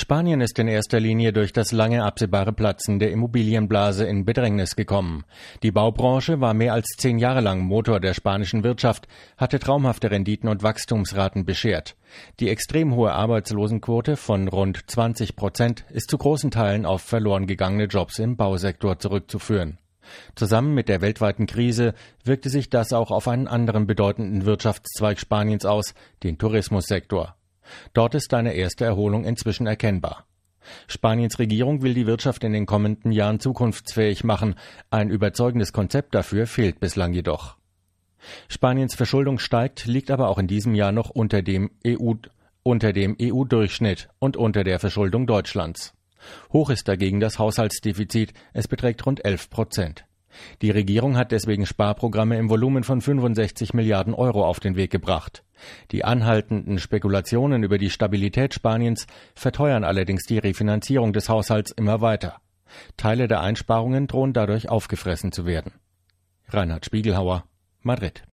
Spanien ist in erster Linie durch das lange absehbare Platzen der Immobilienblase in Bedrängnis gekommen. Die Baubranche war mehr als 10 Jahre lang Motor der spanischen Wirtschaft, hatte traumhafte Renditen und Wachstumsraten beschert. Die extrem hohe Arbeitslosenquote von rund 20% ist zu großen Teilen auf verloren gegangene Jobs im Bausektor zurückzuführen. Zusammen mit der weltweiten Krise wirkte sich das auch auf einen anderen bedeutenden Wirtschaftszweig Spaniens aus, den Tourismussektor. Dort ist eine erste Erholung inzwischen erkennbar. Spaniens Regierung will die Wirtschaft in den kommenden Jahren zukunftsfähig machen. Ein überzeugendes Konzept dafür fehlt bislang jedoch. Spaniens Verschuldung steigt, liegt aber auch in diesem Jahr noch unter dem EU-Durchschnitt und unter der Verschuldung Deutschlands. Hoch ist dagegen das Haushaltsdefizit, es beträgt rund 11%. Die Regierung hat deswegen Sparprogramme im Volumen von 65 Milliarden Euro auf den Weg gebracht. Die anhaltenden Spekulationen über die Stabilität Spaniens verteuern allerdings die Refinanzierung des Haushalts immer weiter. Teile der Einsparungen drohen dadurch aufgefressen zu werden. Reinhard Spiegelhauer, Madrid.